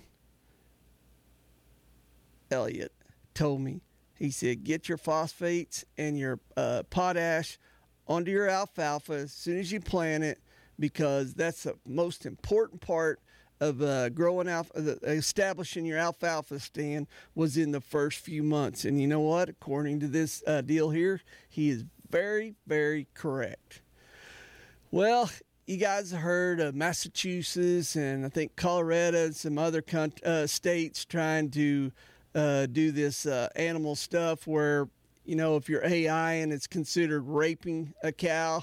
Elliott told me, he said, get your phosphates and your uh, potash onto your alfalfa as soon as you plant it, because that's the most important part of uh, growing alfalfa, establishing your alfalfa stand was in the first few months. And you know what? According to this uh, deal here, he is very, very correct. Well, you guys have heard of Massachusetts and I think Colorado and some other con- uh, states trying to uh, do this uh, animal stuff where, you know, if you're A I and it's considered raping a cow.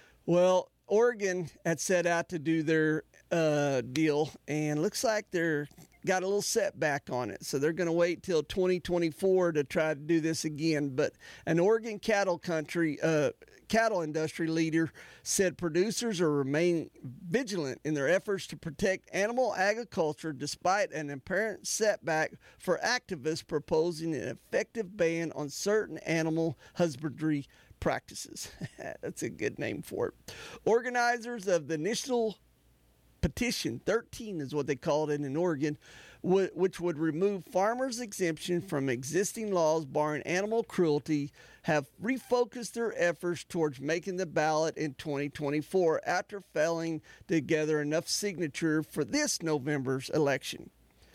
Well, Oregon had set out to do their uh, deal, and looks like they're got a little setback on it. So they're going to wait till twenty twenty-four to try to do this again. But an Oregon cattle country, uh, cattle industry leader said producers are remaining vigilant in their efforts to protect animal agriculture despite an apparent setback for activists proposing an effective ban on certain animal husbandry practices. That's a good name for it. Organizers of the initial petition, thirteen is what they called it in Oregon, which would remove farmers' exemption from existing laws barring animal cruelty, have refocused their efforts towards making the ballot in twenty twenty-four after failing to gather enough signature for this November's election.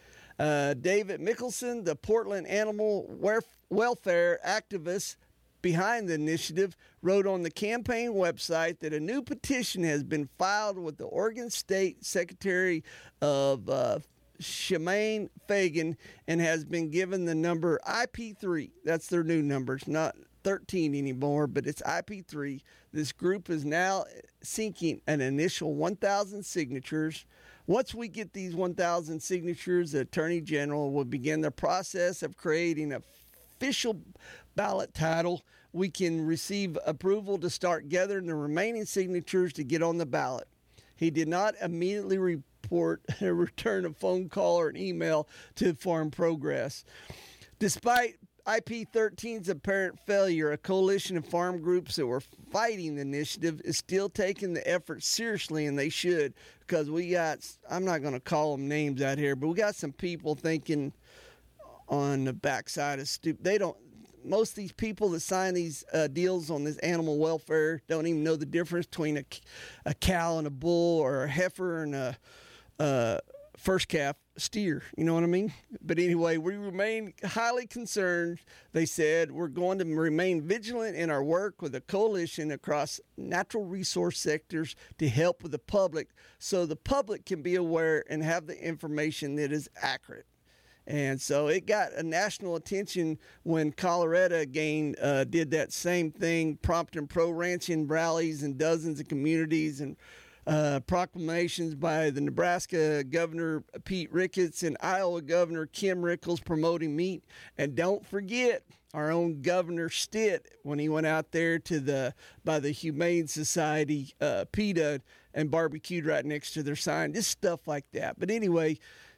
Uh, David Mickelson, the Portland animal welfare activist behind the initiative, wrote on the campaign website that a new petition has been filed with the Oregon State Secretary of uh, Shemaine Fagan and has been given the number I P three. That's their new numbers, not thirteen anymore, but it's I P three. This group is now seeking an initial one thousand signatures. Once we get these one thousand signatures, the Attorney General will begin the process of creating an official ballot title. We can receive approval to start gathering the remaining signatures to get on the ballot. He did not immediately report a return a phone call or an email to Farm Progress. Despite I P thirteen's apparent failure, a coalition of farm groups that were fighting the initiative is still taking the effort seriously, and they should, because we got, I'm not going to call them names out here, but we got some people thinking on the backside of stupid. They don't, most of these people that sign these uh, deals on this animal welfare don't even know the difference between a, a cow and a bull, or a heifer and a uh, first calf steer. You know what I mean? But anyway, we remain highly concerned. They said we're going to remain vigilant in our work with a coalition across natural resource sectors to help with the public, so the public can be aware and have the information that is accurate. And so it got a national attention when Colorado again uh, did that same thing, prompting pro-ranching rallies in dozens of communities, and uh, proclamations by the Nebraska Governor Pete Ricketts and Iowa Governor Kim Rickles promoting meat. And don't forget our own Governor Stitt when he went out there to the by the Humane Society uh, PETA and barbecued right next to their sign, just stuff like that. But anyway,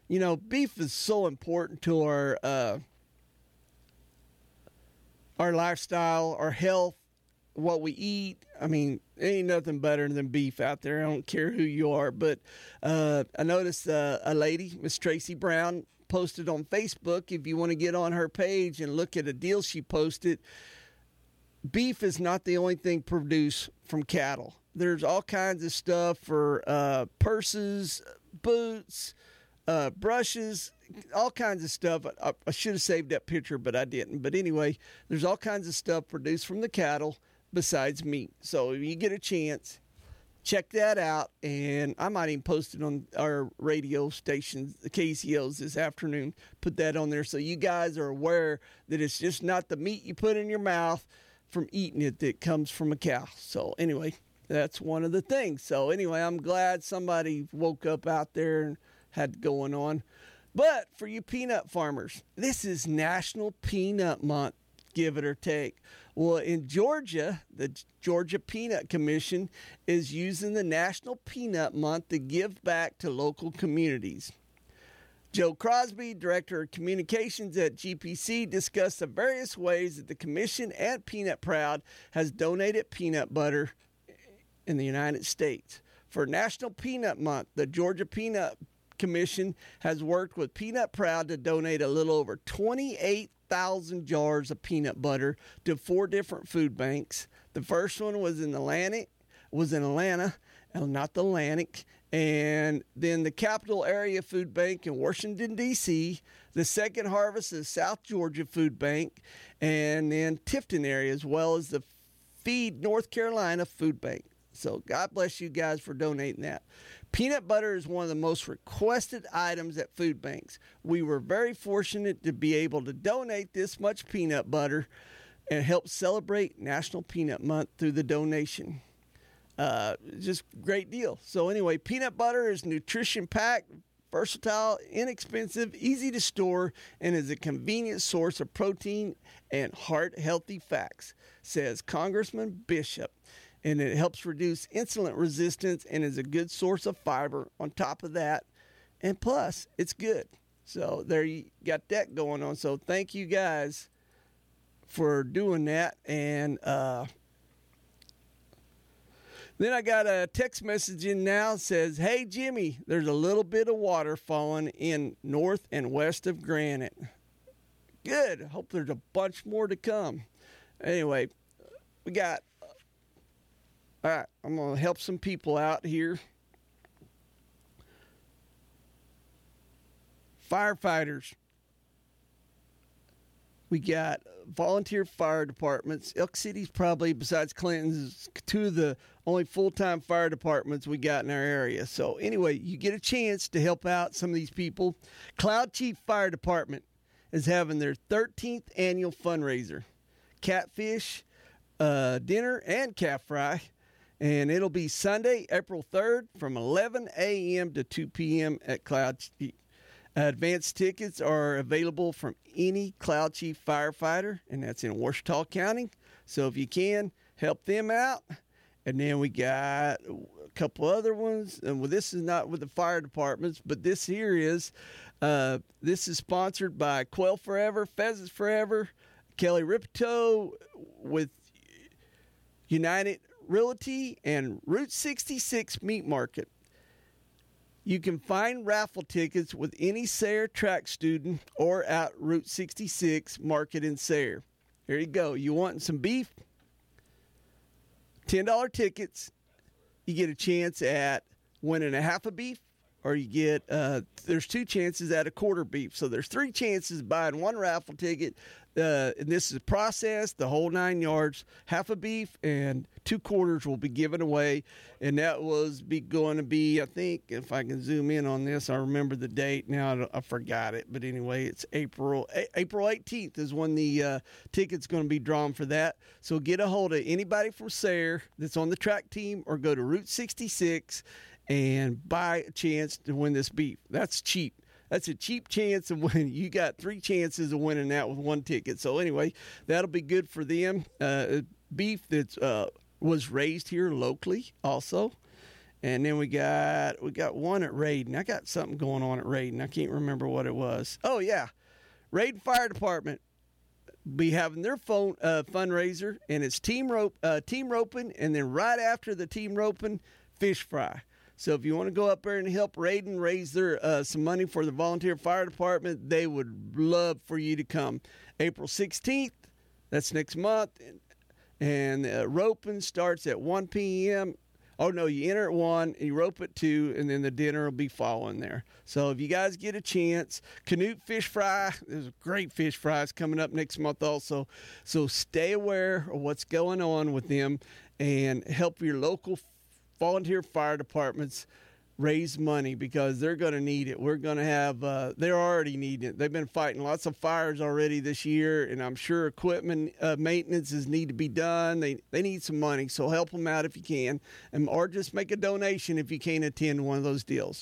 you know, beef is so important to our uh, our lifestyle, our health, what we eat. I mean, ain't nothing better than beef out there. I don't care who you are. But uh, I noticed uh, a lady, Miss Tracy Brown, posted on Facebook. If you want to get on her page and look at a deal she posted, beef is not the only thing produced from cattle. There's all kinds of stuff for uh, purses, boots, uh, brushes, all kinds of stuff. I, I should have saved that picture, but I didn't. But anyway, there's all kinds of stuff produced from the cattle besides meat. So if you get a chance, check that out. And I might even post it on our radio stations, the K C Os, this afternoon. Put that on there so you guys are aware that it's just not the meat you put in your mouth from eating it that comes from a cow. So anyway, that's one of the things. So anyway, I'm glad somebody woke up out there and had going on. But for you peanut farmers, this is National Peanut Month, give it or take. Well, in Georgia, the Georgia Peanut Commission is using the National Peanut Month to give back to local communities. Joe Crosby, Director of Communications at G P C, discussed the various ways that the Commission and Peanut Proud has donated peanut butter in the United States. For National Peanut Month, the Georgia Peanut Commission has worked with Peanut Proud to donate a little over twenty-eight thousand jars of peanut butter to four different food banks. The first one was in Atlantic, was in Atlanta, and not the Atlantic, and then the Capital Area Food Bank in Washington, D C. The second harvest is South Georgia Food Bank, and then Tifton area, as well as the Feed North Carolina Food Bank. So God bless you guys for donating that. Peanut butter is one of the most requested items at food banks. We were very fortunate to be able to donate this much peanut butter and help celebrate National Peanut Month through the donation. Uh, just great deal. So anyway, peanut butter is nutrition-packed, versatile, inexpensive, easy to store, and is a convenient source of protein and heart-healthy fats, says Congressman Bishop. And it helps reduce insulin resistance and is a good source of fiber on top of that. And plus, it's good. So there you got that going on. So thank you guys for doing that. And uh, then I got a text message in now that says, hey, Jimmy, there's a little bit of water falling in north and west of Granite. Good. Hope there's a bunch more to come. Anyway, we got... All right, I'm going to help some people out here. Firefighters. We got volunteer fire departments. Elk City's probably, besides Clinton's, two of the only full-time fire departments we got in our area. So anyway, you get a chance to help out some of these people. Cloud Chief Fire Department is having their thirteenth annual fundraiser. Catfish, uh, dinner, and calf fry. And it'll be Sunday, April third from eleven a.m. to two p.m. at Cloud Chief. Advanced tickets are available from any Cloud Chief firefighter, and that's in Ouachita County. So if you can, help them out. And then we got a couple other ones. And well, this is not with the fire departments, but this here is. Uh, this is sponsored by Quail Forever, Pheasants Forever, Kelly Ripito with United Realty, and Route sixty-six Meat Market. You can find raffle tickets with any Sayre track student or at Route sixty-six Market in Sayre. Here you go. You wanting some beef? ten dollars tickets. You get a chance at winning a half a beef, or you get, uh, there's two chances at a quarter beef. So there's three chances buying one raffle ticket. Uh, and this is processed, the whole nine yards, half a beef and two quarters will be given away. And that was be going to be, I think, if I can zoom in on this, I remember the date. Now I, I forgot it. But anyway, it's April April eighteenth is when the uh, ticket's going to be drawn for that. So get a hold of anybody from Sayre that's on the track team or go to Route sixty-six and buy a chance to win this beef. That's cheap. That's a cheap chance of winning. You got three chances of winning that with one ticket. So anyway, that'll be good for them. Uh, beef that uh, was raised here locally also. And then we got we got one at Raiden. I got something going on at Raiden. I can't remember what it was. Oh, yeah. Raiden Fire Department be having their phone uh, fundraiser, and it's team rope, uh, team roping, and then right after the team roping, fish fry. So if you want to go up there and help Raiden raise their uh, some money for the volunteer fire department, they would love for you to come. April sixteenth, that's next month, and uh, roping starts at one p.m. Oh, no, you enter at one, and you rope at two, and then the dinner will be following there. So if you guys get a chance, Canute Fish Fry, there's great fish fries coming up next month also. So stay aware of what's going on with them and help your local volunteer fire departments raise money, because they're going to need it. We're going to have, uh, they're already needing it. They've been fighting lots of fires already this year, and I'm sure equipment uh, maintenances need to be done. They they need some money, so help them out if you can, and or just make a donation if you can't attend one of those deals.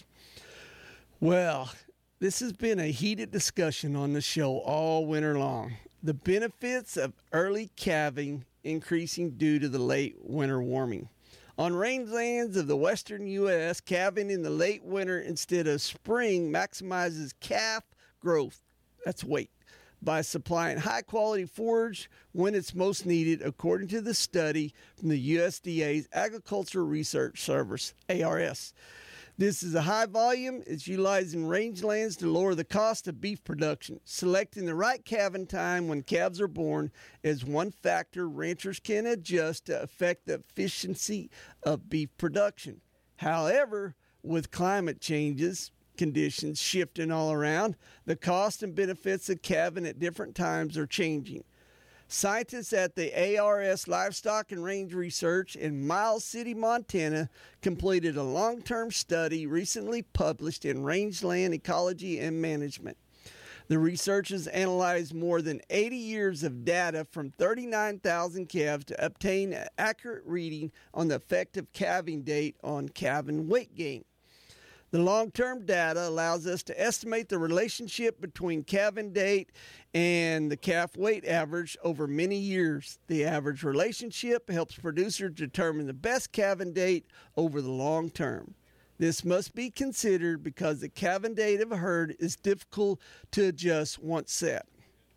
Well, this has been a heated discussion on the show all winter long. The benefits of early calving increasing due to the late winter warming. On rangelands of the western U S, calving in the late winter instead of spring maximizes calf growth, that's weight, by supplying high-quality forage when it's most needed, according to the study from the U S D A's Agricultural Research Service, A R S. This is a high volume. It's utilizing rangelands to lower the cost of beef production. Selecting the right calving time when calves are born is one factor ranchers can adjust to affect the efficiency of beef production. However, with climate changes, conditions shifting all around, the cost and benefits of calving at different times are changing. Scientists at the A R S Livestock and Range Research in Miles City, Montana, completed a long-term study recently published in Rangeland Ecology and Management. The researchers analyzed more than eighty years of data from thirty-nine thousand calves to obtain an accurate reading on the effective calving date on calving weight gain. The long-term data allows us to estimate the relationship between calving date and the calf weight average over many years. The average relationship helps producers determine the best calving date over the long term. This must be considered because the calving date of a herd is difficult to adjust once set.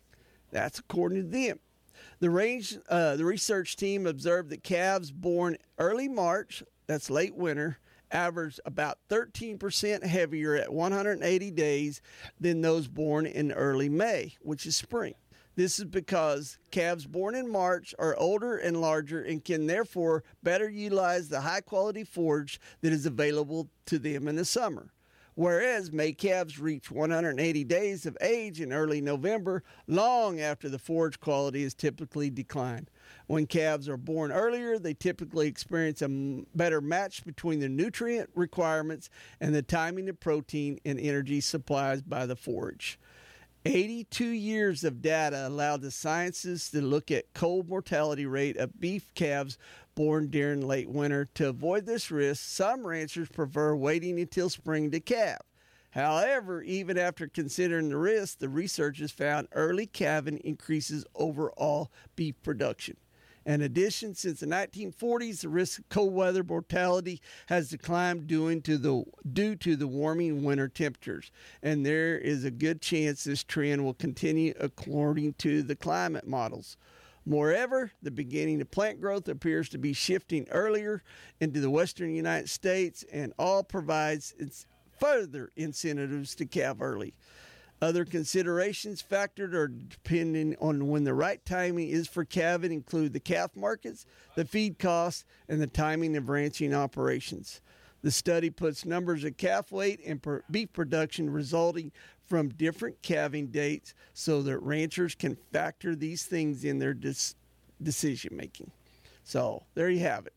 That's according to them. The range, uh, the research team observed that calves born early March, that's late winter, averaged about thirteen percent heavier at one hundred eighty days than those born in early May, which is spring. This is because calves born in March are older and larger and can therefore better utilize the high-quality forage that is available to them in the summer. Whereas May calves reach one hundred eighty days of age in early November, long after the forage quality is typically declined. When calves are born earlier, they typically experience a better match between the nutrient requirements and the timing of protein and energy supplies by the forage. eighty-two years of data allowed the scientists to look at cold mortality rate of beef calves born during late winter. To avoid this risk, some ranchers prefer waiting until spring to calve. However, even after considering the risk, the researchers found early calving increases overall beef production. In addition, since the nineteen forties, the risk of cold weather mortality has declined due to the due to the warming winter temperatures, and there is a good chance this trend will continue according to the climate models. Moreover, the beginning of plant growth appears to be shifting earlier into the western United States, and all provides further incentives to calve early. Other considerations factored or depending on when the right timing is for calving include the calf markets, the feed costs, and the timing of ranching operations. The study puts numbers of calf weight and per beef production resulting from different calving dates so that ranchers can factor these things in their decision making. So there you have it.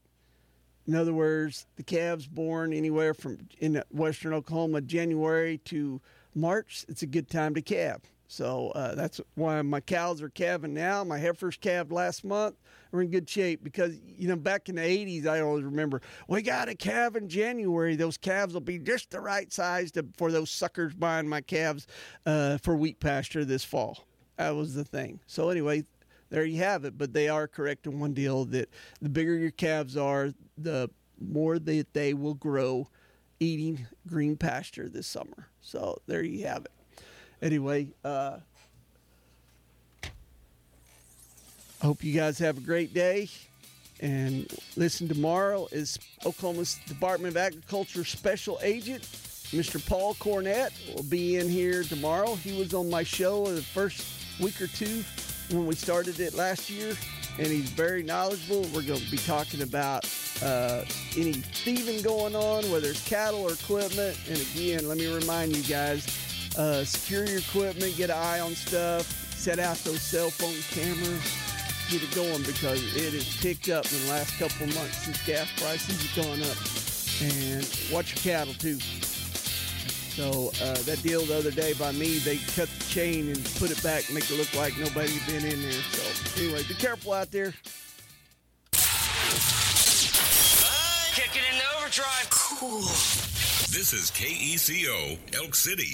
In other words, the calves born anywhere from in western Oklahoma, January to March, it's a good time to calve. So uh, that's why my cows are calving now. My heifers calved last month. We're in good shape because, you know, back in the eighties, I always remember, we got a calve in January. Those calves will be just the right size to, for those suckers buying my calves uh, for wheat pasture this fall. That was the thing. So anyway, there you have it. But they are correct in one deal that the bigger your calves are, the more that they will grow eating green pasture this summer. So there you have it. Anyway, uh, I hope you guys have a great day. And listen, tomorrow is Oklahoma's Department of Agriculture Special Agent, Mister Paul Cornett, will be in here tomorrow. He was on my show the first week or two when we started it last year, and he's very knowledgeable. We're going to be talking about uh, any thieving going on, whether it's cattle or equipment. And again, let me remind you guys, uh, secure your equipment, get an eye on stuff, set out those cell phone cameras, get it going, because it has picked up in the last couple of months since gas prices have gone up. And watch your cattle too. So uh, that deal the other day by me, they cut the chain and put it back, make it look like nobody's been in there. So anyway, be careful out there. Kicking into overdrive. Cool. This is K E C O, Elk City.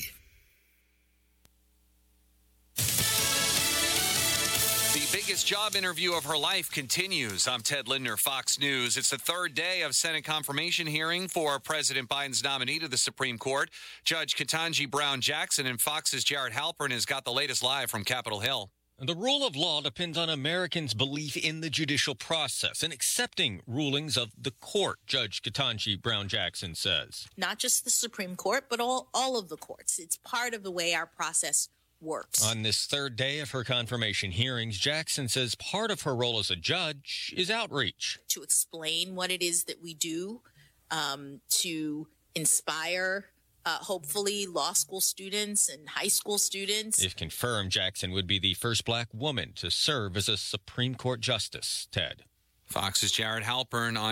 The biggest job interview of her life continues. I'm Ted Lindner, Fox News. It's the third day of Senate confirmation hearing for President Biden's nominee to the Supreme Court. Judge Ketanji Brown Jackson, and Fox's Jared Halpern has got the latest live from Capitol Hill. The rule of law depends on Americans' belief in the judicial process and accepting rulings of the court, Judge Ketanji Brown Jackson says. Not just the Supreme Court, but all, all of the courts. It's part of the way our process works. On this third day of her confirmation hearings, Jackson says part of her role as a judge is outreach. To explain what it is that we do, um, to inspire, uh, hopefully, law school students and high school students. If confirmed, Jackson would be the first black woman to serve as a Supreme Court justice. Ted. Fox's Jared Halpern on